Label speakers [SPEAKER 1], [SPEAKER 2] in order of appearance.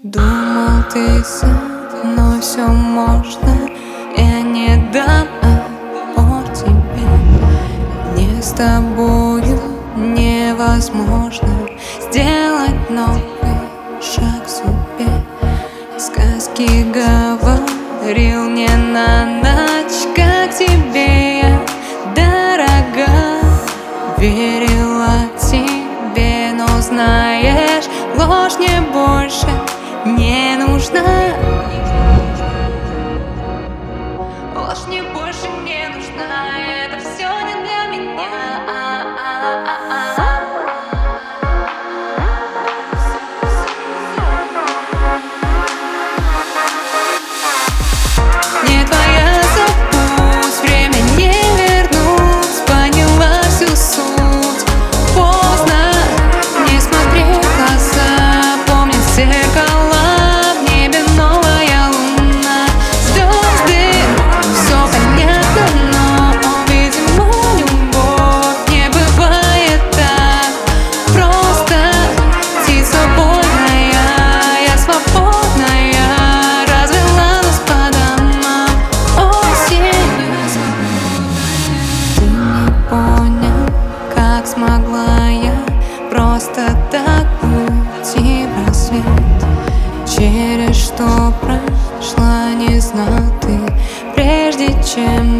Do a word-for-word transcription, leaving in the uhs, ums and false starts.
[SPEAKER 1] Думал, ты со мной все можно, я не дам опор тебе. Не с тобою невозможно сделать новый шаг в судьбе. Сказки говорил мне на ночь, как тебе я дорога. Верила тебе, но знаешь, ложь мне больше не нужна. Ложь мне больше не нужна, это все не для меня. Не твоя забудь, время не вернуть, поняла всю суть. Поздно, не смотри в глаза, помни зеркала, в небе новая луна. Звезды, все понятно, но, видимо, любовь не бывает так просто. Птица вольная, я свободная, развела нас по домам осенью. Ты не понял, как смогла я просто так уйти в рассвет. Через что прошла, не знал ты, прежде чем